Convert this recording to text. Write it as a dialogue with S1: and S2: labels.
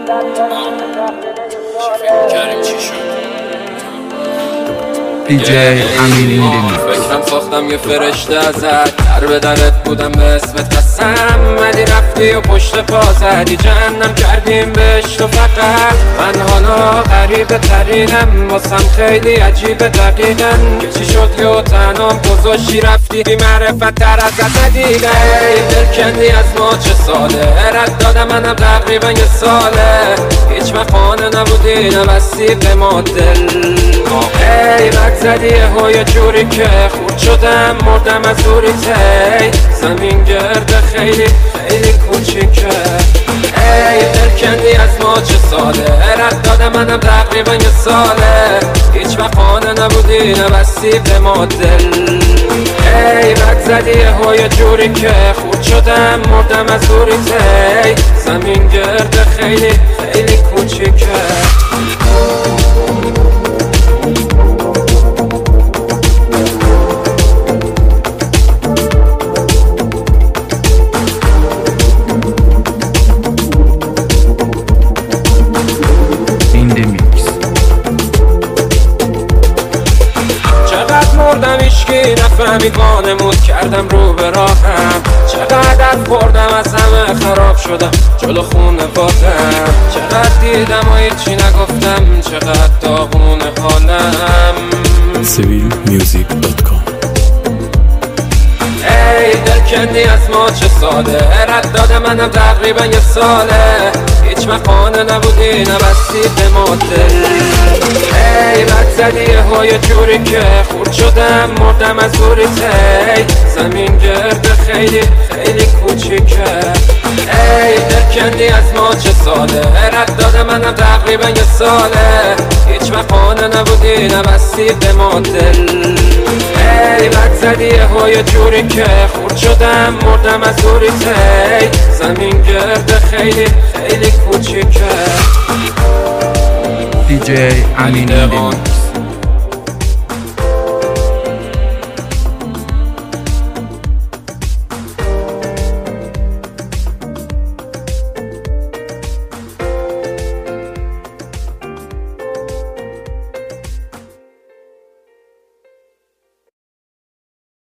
S1: DJ امین ایندمی.
S2: فکرم ساختم یه فرشته ازت، در به درت بودم به اسمت قسم، مدی رفتی و پشت پا زدی، جهنم کردیم بهش تو فقط. من حالا غریبه ترینم، واسم خیلی عجیبه دقیقا که چی شد یه تنام گذاشتی رفتی، بی معرفت تر ازت ندیده. دل کندی از ما چه ساله، رد دادم منم تقریبا یه ساله، هیچ وقت خانه نبودی نبستی به ما دل. ای بد زدی یه جوری که خورد شدم مردم از دوری تی، زمین گرده خیلی خیلی کوچیکه. ای دل کندی از ما چه ساله، رد دادم منم تقریبا یه ساله، هیچ وقت خانه نبودی نبستی به ما دل. ای بد زدی یه جوری که خورد شدم مردم از دوری تی، زمین گرده خیلی خیلی کوچیکه. مردم ایشکی نفهمید وانمود کردم رو به راهم، چقدر خوردم از همه خراب شدم جلو خونه بادم، چقدر دیدم و هیچی نگفتم، چقدر داغون حالم.
S3: civilmusic.com.
S2: ای دل کندی از ما چه ساله، رد داده منم تقریبا یه ساله، هیچ وقت خانه نبودی نبستی به ما دل. ای بد زدی یه جوری که خورد شدم مردم از دوری تی، زمین گرده خیلی خیلی کوچیکه. ای دل کندی از ما چه ساله، رد داده منم تقریبا یه ساله، هیچ وقت خانه نبودی نبستی به ما دل. ای بد زدی یه جوری که خورد شدم مردم از دوری تی، زمین گرده خیلی خیلی کوچیکه.
S1: DJ امین ایندمی.